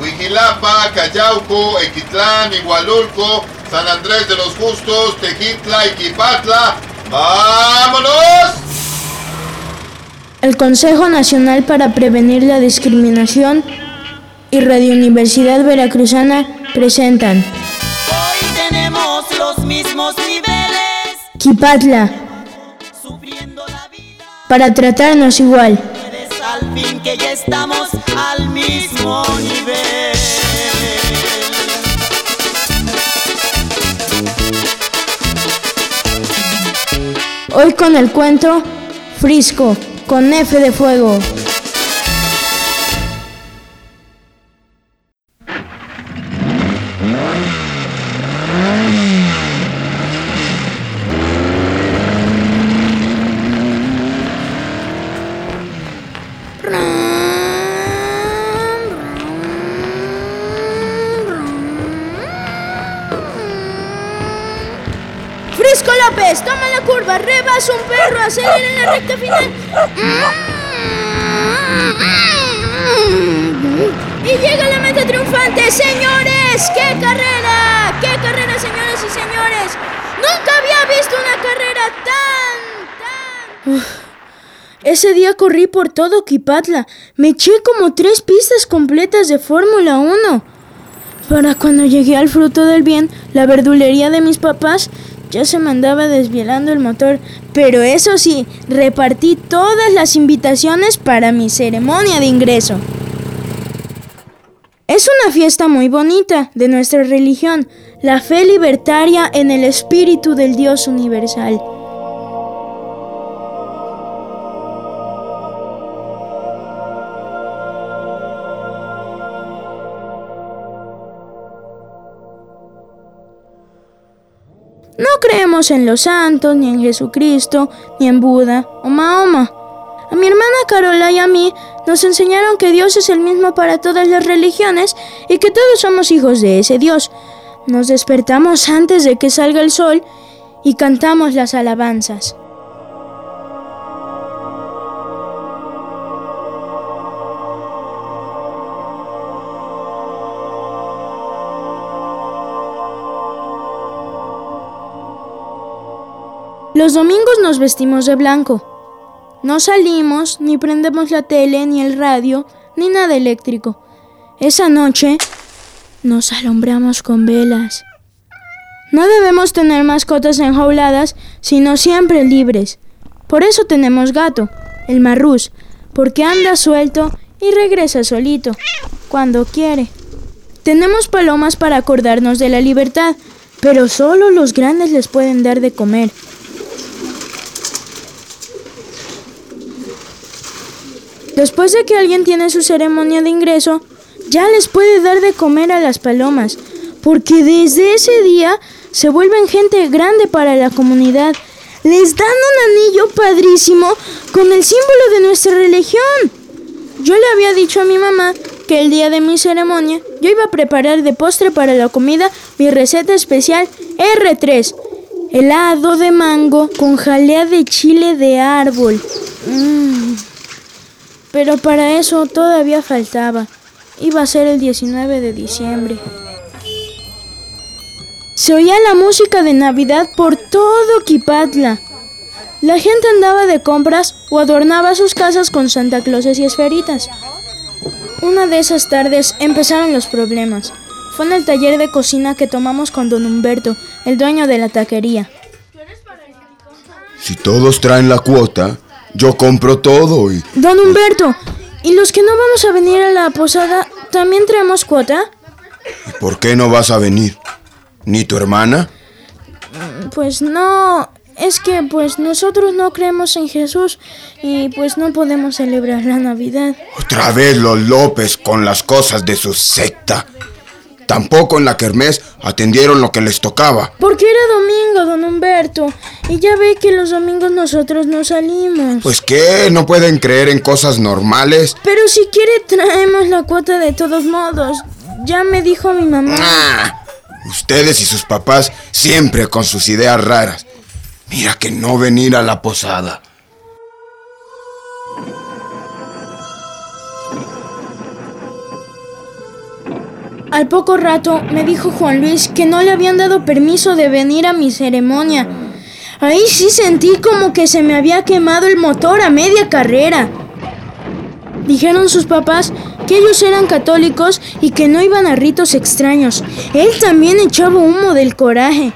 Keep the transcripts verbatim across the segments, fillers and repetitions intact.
Ixquilapa, Cayauco, Equitlán, Igualulco, San Andrés de los Justos, Tejitla y Quipatla. ¡Vámonos! El Consejo Nacional para Prevenir la Discriminación y Radio Universidad Veracruzana presentan Hoy tenemos los mismos niveles, Quipatla, sufriendo la vida, para tratarnos igual. puedes al fin que ya estamos al mismo nivel. Hoy con el cuento Frisco, con F de fuego. Frisco López, toma la curva, rebasa un perro, acelera en la recta final y llega a la meta triunfante. Señores, ¡qué carrera! ¡Qué carrera, señores y señores! Nunca había visto una carrera tan, tan... Uf. Ese día corrí por todo Quipatla. Me eché como tres pistas completas de Fórmula uno. Para cuando llegué al Fruto del Bien, la verdulería de mis papás, ya se me andaba desvielando el motor, pero eso sí, repartí todas las invitaciones para mi ceremonia de ingreso. Es una fiesta muy bonita de nuestra religión, la fe libertaria en el espíritu del Dios universal. No creemos en los santos, ni en Jesucristo, ni en Buda o Mahoma. A mi hermana Carola y a mí nos enseñaron que Dios es el mismo para todas las religiones y que todos somos hijos de ese Dios. Nos despertamos antes de que salga el sol y cantamos las alabanzas. Los domingos nos vestimos de blanco. No salimos, ni prendemos la tele, ni el radio, ni nada eléctrico. Esa noche nos alumbramos con velas. No debemos tener mascotas enjauladas, sino siempre libres. Por eso tenemos gato, el marrús, porque anda suelto y regresa solito, cuando quiere. Tenemos palomas para acordarnos de la libertad, pero solo los grandes les pueden dar de comer. Después de que alguien tiene su ceremonia de ingreso, ya les puede dar de comer a las palomas, porque desde ese día se vuelven gente grande para la comunidad. Les dan un anillo padrísimo con el símbolo de nuestra religión. Yo le había dicho a mi mamá que el día de mi ceremonia yo iba a preparar de postre para la comida mi receta especial erre tres, helado de mango con jalea de chile de árbol. Mmm... Pero para eso todavía faltaba. Iba a ser el diecinueve de diciembre. Se oía la música de Navidad por todo Quipatla. La gente andaba de compras o adornaba sus casas con Santa Clauses y esferitas. Una de esas tardes empezaron los problemas. Fue en el taller de cocina que tomamos con don Humberto, el dueño de la taquería. Si todos traen la cuota, yo compro todo y... Don Humberto, ¿y los que no vamos a venir a la posada, también traemos cuota? ¿Y por qué no vas a venir? ¿Ni tu hermana? Pues no, es que pues nosotros no creemos en Jesús y pues no podemos celebrar la Navidad. Otra vez los López con las cosas de su secta. Tampoco en la kermés atendieron lo que les tocaba. Porque era domingo, don Humberto, y ya ve que los domingos nosotros no salimos. ¿Pues qué? ¿No pueden creer en cosas normales? Pero si quiere traemos la cuota de todos modos. Ya me dijo mi mamá. Ah, ustedes y sus papás siempre con sus ideas raras. Mira que no venir a la posada. Al poco rato me dijo Juan Luis que no le habían dado permiso de venir a mi ceremonia. Ahí sí sentí como que se me había quemado el motor a media carrera. Dijeron sus papás que ellos eran católicos y que no iban a ritos extraños. Él también echaba humo del coraje.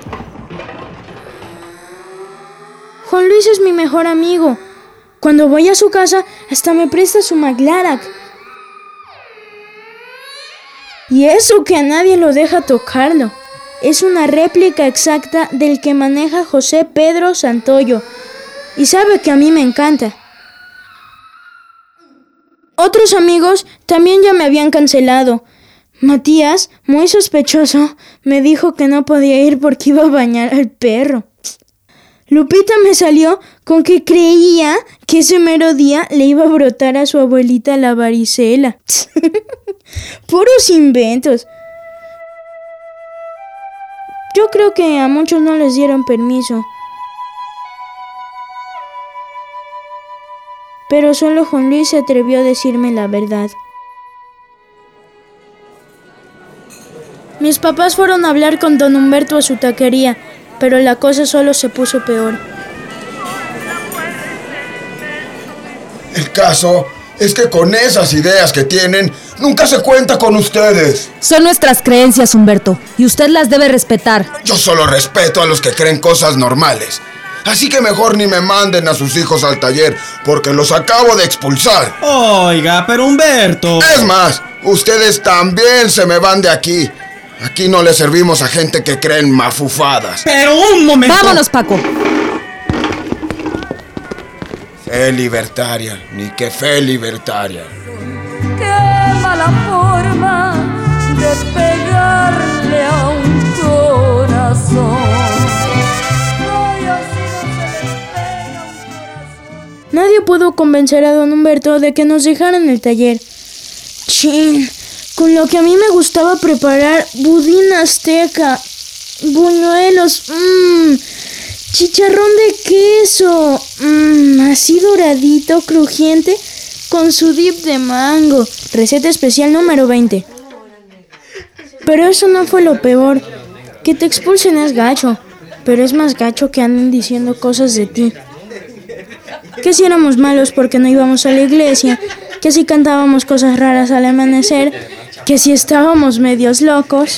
Juan Luis es mi mejor amigo. Cuando voy a su casa, hasta me presta su McLaren. Y eso que a nadie lo deja tocarlo. Es una réplica exacta del que maneja José Pedro Santoyo. Y sabe que a mí me encanta. Otros amigos también ya me habían cancelado. Matías, muy sospechoso, me dijo que no podía ir porque iba a bañar al perro. Lupita me salió con que creía que ese mero día le iba a brotar a su abuelita la varicela. Puros inventos. Yo creo que a muchos no les dieron permiso. Pero solo Juan Luis se atrevió a decirme la verdad. Mis papás fueron a hablar con don Humberto a su taquería, pero la cosa solo se puso peor. El caso es que con esas ideas que tienen, nunca se cuenta con ustedes. Son nuestras creencias, Humberto, y usted las debe respetar. Yo solo respeto a los que creen cosas normales. Así que mejor ni me manden a sus hijos al taller, porque los acabo de expulsar. Oiga, pero Humberto... Es más, ustedes también se me van de aquí. Aquí no le servimos a gente que cree en mafufadas. Pero un momento... Vámonos, Paco. Fe libertaria, ni que fe libertaria. Qué mala forma de pegarle a un corazón. Nadie pudo convencer a don Humberto de que nos dejaran el taller. Chin, con lo que a mí me gustaba preparar budín azteca, buñuelos, mmm, chicharrón de queso, mmm, así doradito, crujiente, con su dip de mango. Receta especial número veinte. Pero eso no fue lo peor. Que te expulsen es gacho, pero es más gacho que anden diciendo cosas de ti. Que si éramos malos porque no íbamos a la iglesia, que si cantábamos cosas raras al amanecer, que si estábamos medios locos.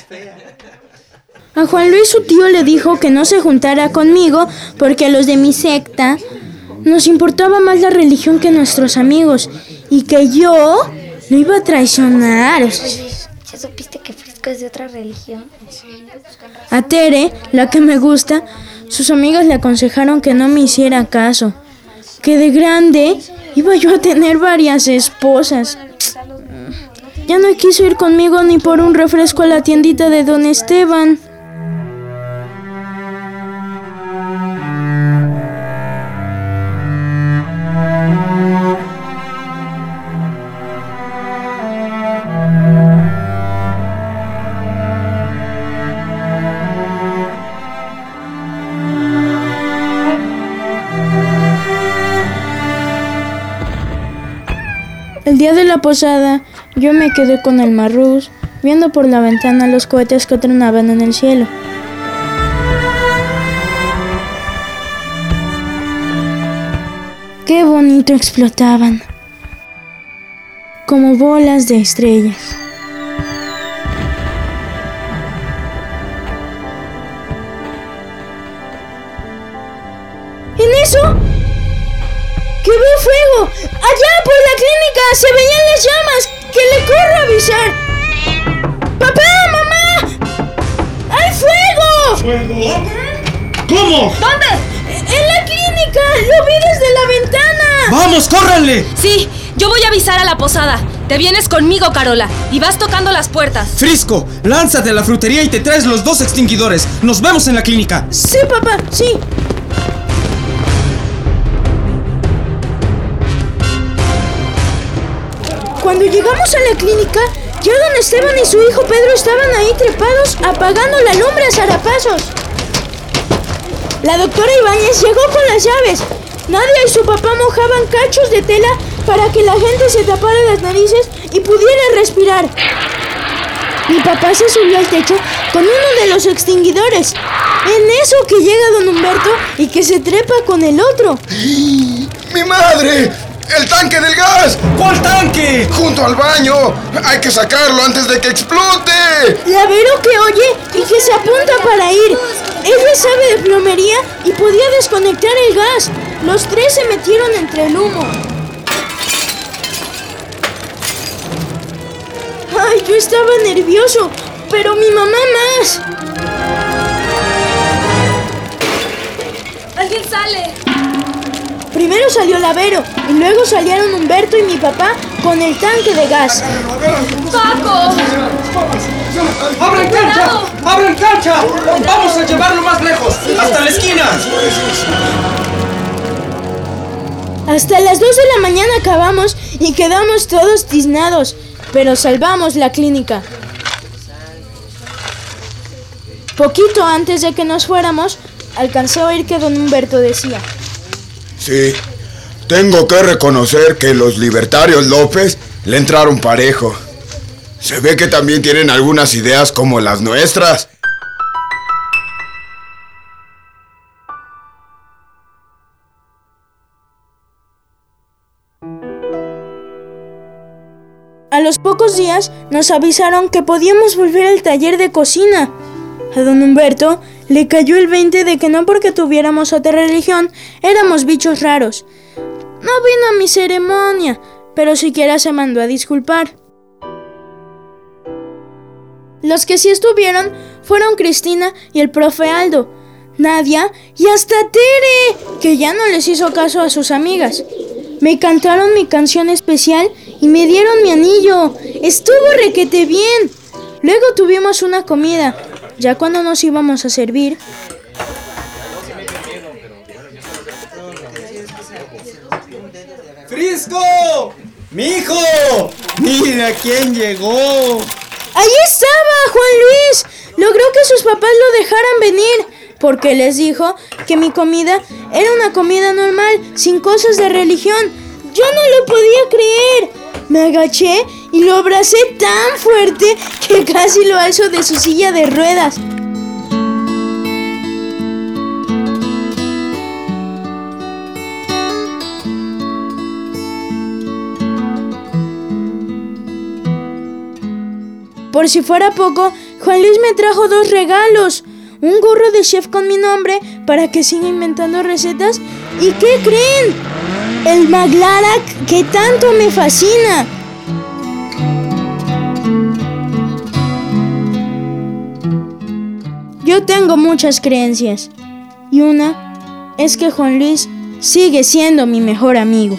A Juan Luis su tío le dijo que no se juntara conmigo porque a los de mi secta nos importaba más la religión que nuestros amigos y que yo lo iba a traicionar. ¿Ya supiste que Frisco es de otra religión? A Tere, la que me gusta, sus amigas le aconsejaron que no me hiciera caso, que de grande iba yo a tener varias esposas. Ya no quiso ir conmigo ni por un refresco a la tiendita de don Esteban. El día de la posada, yo me quedé con el marrús, viendo por la ventana los cohetes que tronaban en el cielo. Qué bonito explotaban, como bolas de estrellas. ¿En eso? ¡Que veo fuego! ¡Allá por la clínica! ¡Se veían las llamas! ¡Que le corro a avisar! ¡Papá! ¡Mamá! ¡Hay fuego! ¿Fuego? ¿Cómo? ¿Dónde? ¡En la clínica! ¡Lo vi desde la ventana! ¡Vamos, córranle! Sí, yo voy a avisar a la posada. Te vienes conmigo, Carola, y vas tocando las puertas. Frisco, lánzate a la frutería y te traes los dos extinguidores. Nos vemos en la clínica. Sí, papá, sí. Cuando llegamos a la clínica, ya don Esteban y su hijo Pedro estaban ahí trepados, apagando la lumbre a zarapazos. La doctora Ibáñez llegó con las llaves. Nadia y su papá mojaban cachos de tela para que la gente se tapara las narices y pudiera respirar. mi papá se subió al techo con uno de los extinguidores. En eso que llega don Humberto y que se trepa con el otro. ¡Mi madre! ¡El tanque del gas! ¿Cuál tanque? ¡Junto al baño! ¡Hay que sacarlo antes de que explote! Lavero que oye y que se apunta para ir. Ella sabe de plomería y podía desconectar el gas. Los tres se metieron entre el humo. Ay, yo estaba nervioso, pero mi mamá más. ¡Alguien sale! Primero salió Lavero y luego salieron Humberto y mi papá con el tanque de gas. ¡Paco! ¡Abran cancha! ¡Abran cancha! ¡Vamos a llevarlo más lejos! ¡Hasta la esquina! Hasta las dos de la mañana acabamos y quedamos todos tiznados, pero salvamos la clínica. Poquito antes de que nos fuéramos, alcancé a oír que don Humberto decía: Sí, tengo que reconocer que los libertarios López le entraron parejo. Se ve que también tienen algunas ideas como las nuestras. A los pocos días nos avisaron que podíamos volver al taller de cocina. A don Humberto le cayó el veinte de que no porque tuviéramos otra religión éramos bichos raros. No vino a mi ceremonia, pero siquiera se mandó a disculpar. Los que sí estuvieron fueron Cristina y el profe Aldo, Nadia y hasta Tere, que ya no les hizo caso a sus amigas. Me cantaron mi canción especial y me dieron mi anillo. Estuvo requete bien. Luego tuvimos una comida. Ya cuando nos íbamos a servir, ¡Frisco! ¡Mijo! ¡Mira quién llegó! ¡ahí estaba Juan Luis! Logró que sus papás lo dejaran venir, porque les dijo que mi comida era una comida normal, sin cosas de religión. Yo no lo podía creer. Me agaché y lo abracé tan fuerte que casi lo alzo de su silla de ruedas. Por si fuera poco, Juan Luis me trajo dos regalos. Un gorro de chef con mi nombre para que siga inventando recetas. ¿Y qué creen? El Maglarak que tanto me fascina. Yo tengo muchas creencias. Y una es que Juan Luis sigue siendo mi mejor amigo.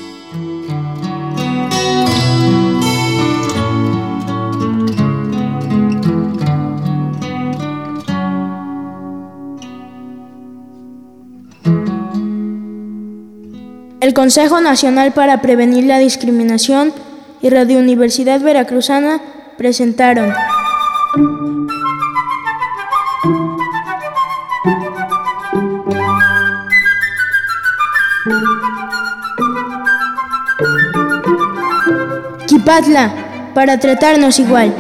El Consejo Nacional para Prevenir la Discriminación y Radio Universidad Veracruzana presentaron Quipatla, para tratarnos igual.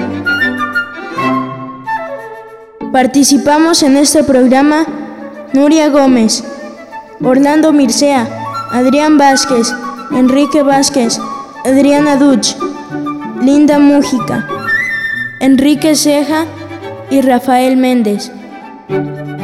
Participamos en este programa Nuria Gómez, Orlando Mircea, Adrián Vázquez, Enrique Vázquez, Adriana Duch, Linda Mújica, Enrique Ceja y Rafael Méndez.